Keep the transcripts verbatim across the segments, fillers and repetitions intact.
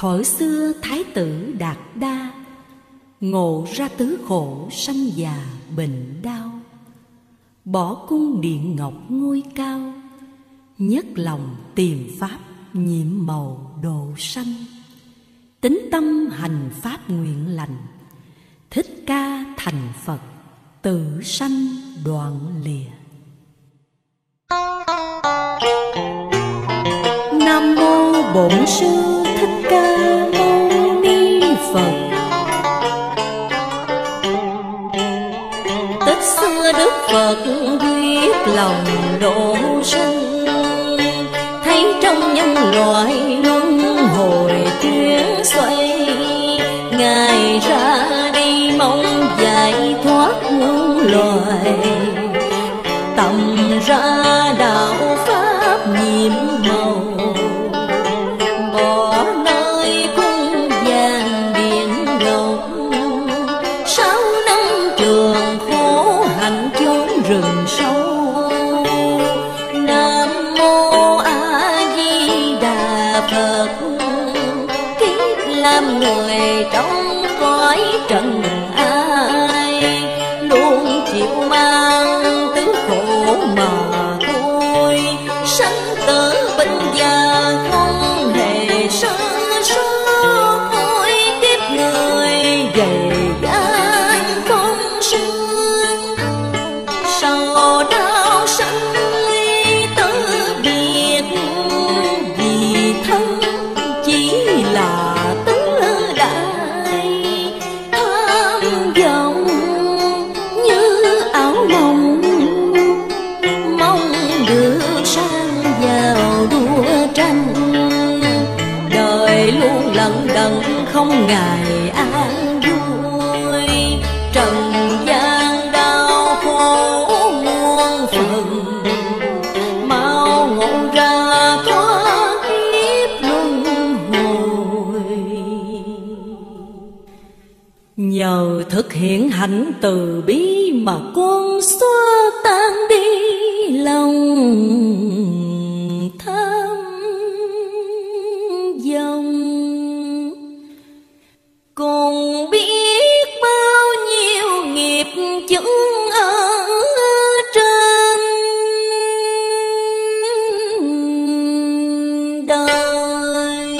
Thuở xưa Thái tử Đạt Đa ngộ ra tứ khổ sanh già bệnh đau, bỏ cung điện ngọc ngôi cao, nhất lòng tìm pháp nhiệm màu độ sanh. Tín tâm hành pháp nguyện lành, Thích Ca thành Phật tự sanh đoạn lìa. Nam mô Bổn Sư Thích Ca Mâu Ni Phật. Tích xưa Đức Phật quyết lòng độ sanh, thấy trong nhân loại luân hồi chuyển xoay, Ngài ra đi mong giải thoát muôn loài, tầm ra đạo pháp nhiệm màu, bỏ nơi cung vàng điện ngọc, sáu năm trường khổ hạnh chốn rừng sâu. Nam mô A Di Đà Phật, kiếp làm người trong cõi trần ai, luôn chịu mang tứ khổ mà thôi, sanh tử bệnh già không hề sơ số, mỗi kiếp người dày gian không xương, sau đau sanh ly tử biệt, vì thân chỉ là tứ đại, tham vọng như ảo mộng, mong được sang vào đua tranh, đời luôn lận đận không ngày an vui, trần gian đau khổ muôn phần, mau ngộ ra thoát kiếp luân hồi. Nhờ thực hiện hạnh từ bi mà con xóa tan đi lòng tham vọng, cùng biết bao nhiêu nghiệp chướng ở trên đời.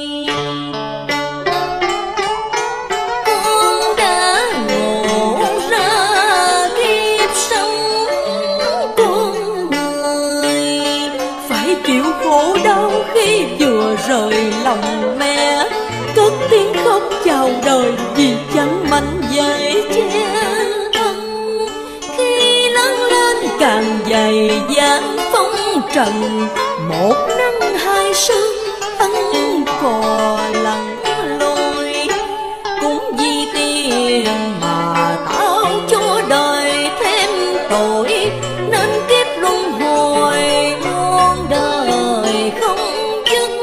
Con đã ngộ ra kiếp sống con người, phải chịu khổ đau khi vừa rời lòng mẹ, cất tiếng khóc chào đời vì chẳng mạnh dễ che thân. Khi lớn lên càng dày dạn phong trần, một năm hai sương ân cò lặng lôi, cũng vì tiền mà tạo cho đời thêm tội, nên kiếp luân hồi muôn đời không dứt.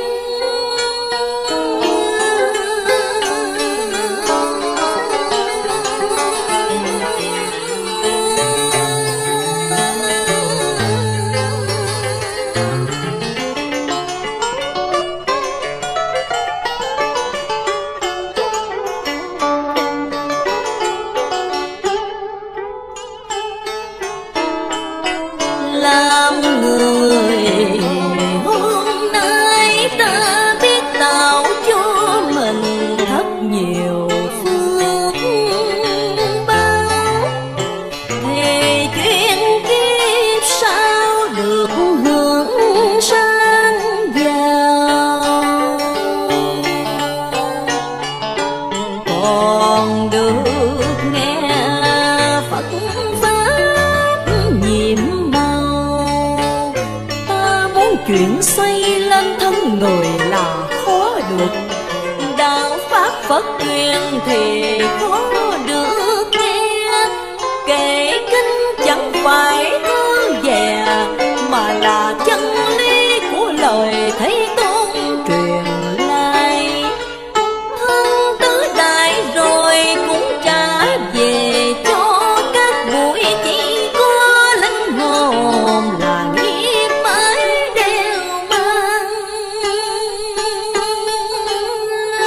Làm người hôm nay ta biết tạo cho mình thật nhiều phước báo, thì chuyện kiếp sau được hưởng sang giàu, còn được nghe Phật pháp nhiệm màu. Ta muốn chuyển xoay lên thân người là khó được, đạo pháp Phật truyền thì khó được nghe, kể kinh chẳng phải thơ dè, mà là chân lý của lời Thế Tôn truyền lại. Thân tứ đại rồi cũng trả về cho các bụi, chỉ có linh hồn là nghiệp ấy đều mang.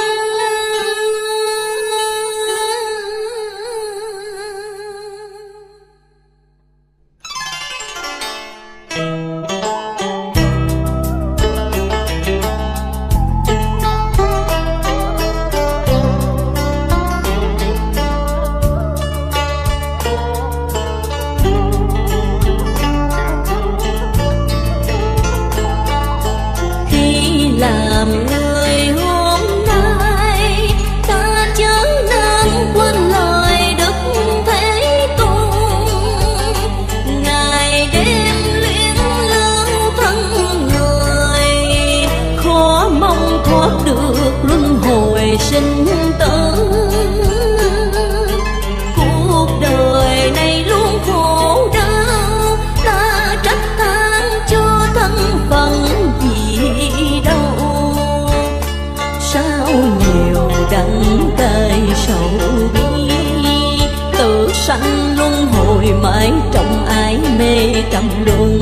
sanh luân hồi mãi trong ái mê trầm luân.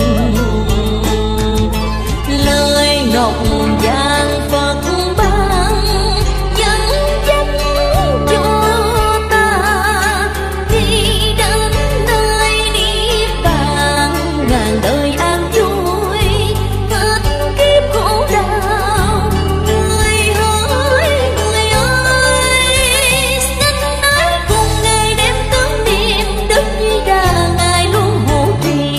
Lời ngọc vàng Phật ban dẫn dắt cho ta đi đến nơi niết bàn, ngàn đời an vui hết kiếp khổ đau. Người hỡi người ơi, xin hãy cùng Ngài đem tướng niệm Đức Di Đà Ngài luôn hộ trì.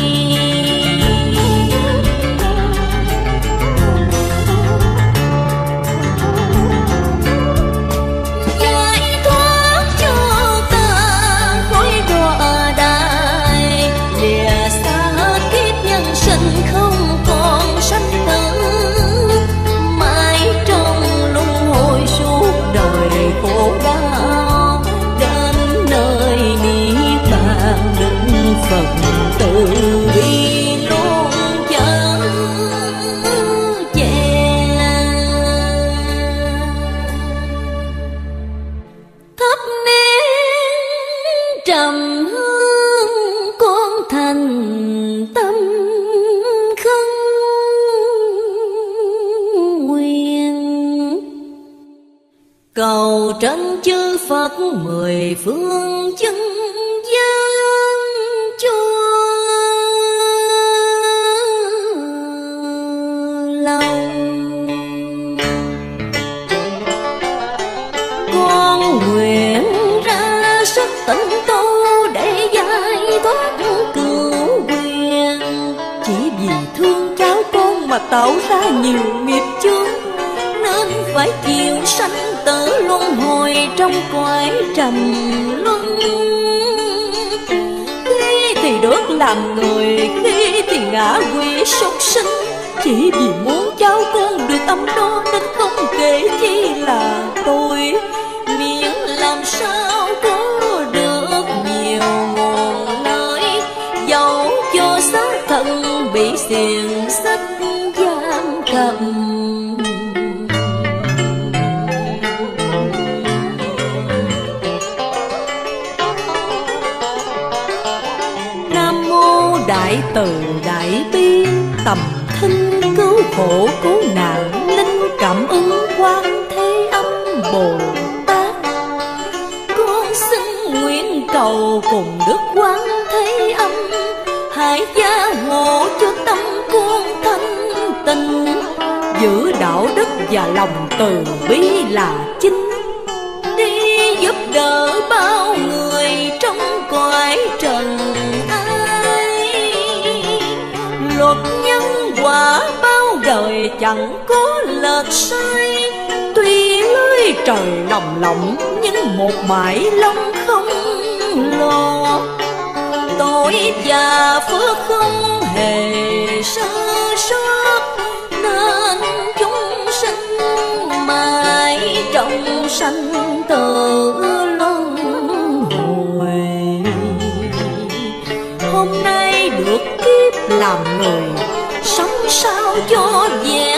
Giải thoát cho ta khỏi đọa đài, lìa xa hết kiếp nhân sinh không còn sanh tử, mãi trong luân hồi suốt đời khổ đau, đến nơi niết bàn Đức Phật từ bi luôn chở che. Thắp nén trầm hương con thành tâm khấn nguyện, cầu trấn chư Phật mười phương chân gian chúa lòng. Con nguyện ra sức tịnh tu để giải thoát cửu quyền, chỉ vì thương cháu con mà tạo ra nhiều nghiệp chướng, nên phải chịu sanh tử luân hồi trong cõi trầm luân. Khi thì được làm người, khi thì ngã quỷ súc sinh, chỉ vì muốn cháu con được âm no nên không kể chi là tôi. Miễn làm sao có được nhiều nguồn lợi, dẫu cho xác thân bị xiềng xích giam cầm. Nam mô Đại Từ Đại Bi, tầm thinh cứu khổ cứu nạn, linh cảm ứng Quan Thế Âm Bồ Tát. Con xin nguyện cầu cùng Đức Quan Thế Âm, hãy gia hộ cho tâm con thanh tịnh, giữ đạo đức và lòng từ bi là chính, đi giúp đỡ bao người trong cõi trần ai. Luật nhân quả bao đời chẳng có lệch sai, tuy lưới trời lồng lộng nhưng một mãi long không lo. Tội và phước không hề sơ sót, nên chúng sinh mãi trong sanh tử luân hồi. Hôm nay được kiếp làm người, sống sao cho về